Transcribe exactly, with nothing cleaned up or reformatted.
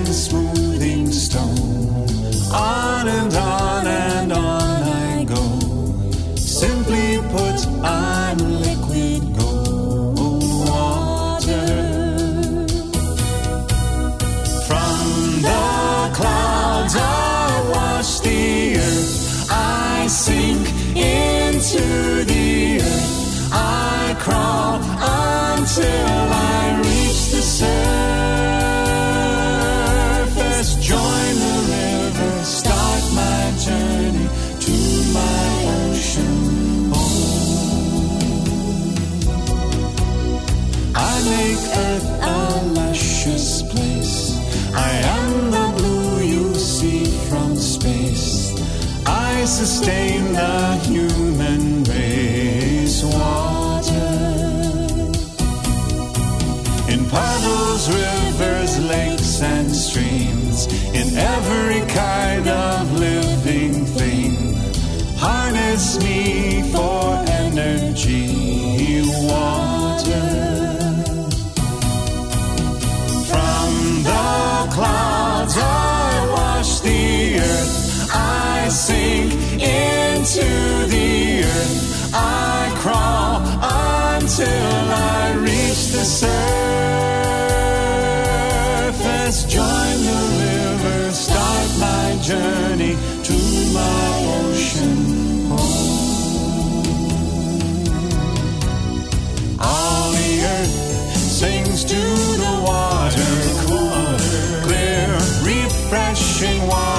and smoothing stone. On and on and on I go. Simply put, I'm liquid gold water. From the clouds I wash the earth, I sink into the earth, I crawl until I reach the surface. Join the river, start my journey to my ocean home. I make earth a luscious place. I am the blue you see from space. I sustain the human race. Water. In puddles, rivers, lakes, and streams, in every kind of living thing, harness me for energy. Water. From the clouds I wash the earth, I sink into the earth, I crawl until I reach the surface. Join the river, start my journey to my ocean home. All the earth sings to the water, clear, refreshing water.